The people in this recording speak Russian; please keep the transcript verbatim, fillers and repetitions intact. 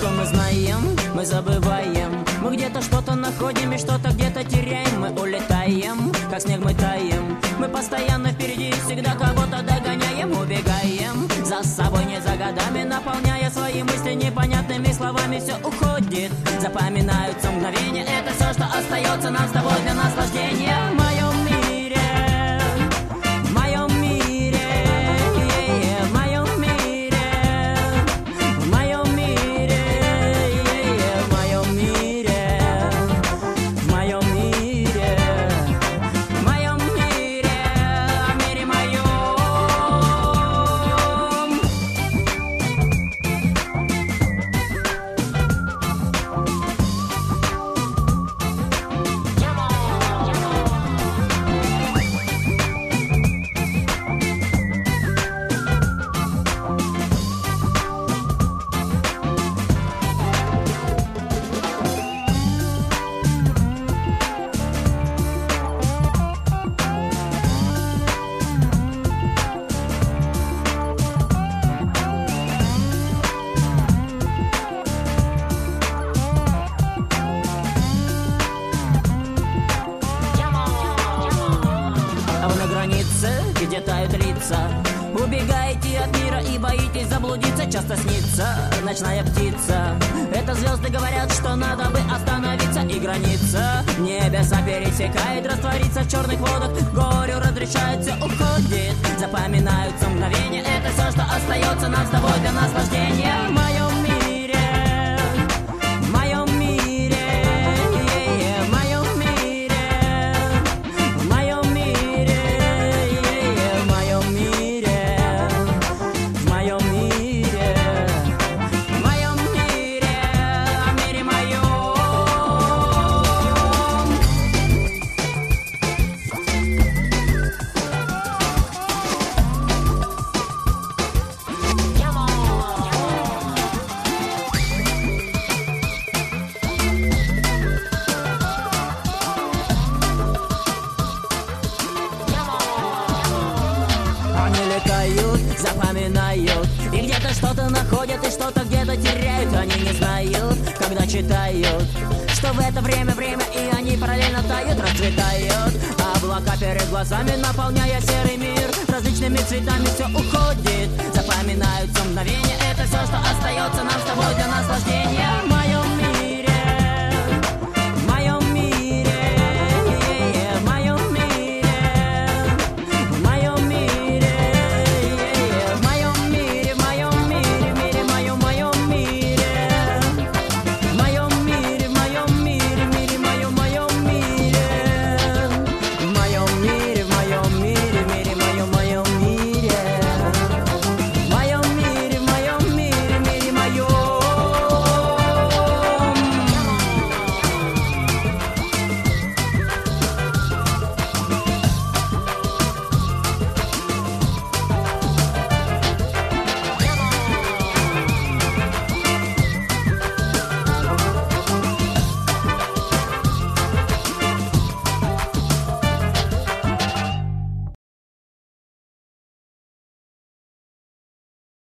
что мы знаем, мы забываем. Мы где-то что-то находим и что-то где-то теряем. Мы улетаем, как снег мы таем. Мы постоянно впереди, всегда кого-то догоняем. Убегаем за собой не за годами, наполняя свои мысли непонятными словами. Все уходит, запоминаются мгновения. Это все, что остается нам с тобой для наслаждения. В моем мире, в моем мире, е-е, в моем мире, в моем мире, е-е, в моем мире, в моем мире, в моем мире, в мире моем. А вы на границе, где тают лица, убегаете от мира и боитесь заблудиться. Часто снится ночная птица. Это звезды говорят, что надо бы остановиться. И граница небеса пересекает, раствориться в черных водах. Горю разрешает, все уходит, запоминаются мгновения. Это все, что остается нам с тобой для наслаждения. В моем мире, в моем мире, е-е, в моем мире, в моем мире, е-е, в моем мире, в моем мире, в моем мире, в мире моем. Они летают, запоминают, и где-то что-то находят, и что-то где-то теряют. Они не знают, когда читают, что в это время время, и они параллельно тают, расцветают. Облака перед глазами, наполняя серый мир различными цветами. Все уходит, запоминаются мгновения. Это все, что остается нам с тобой для наслаждения.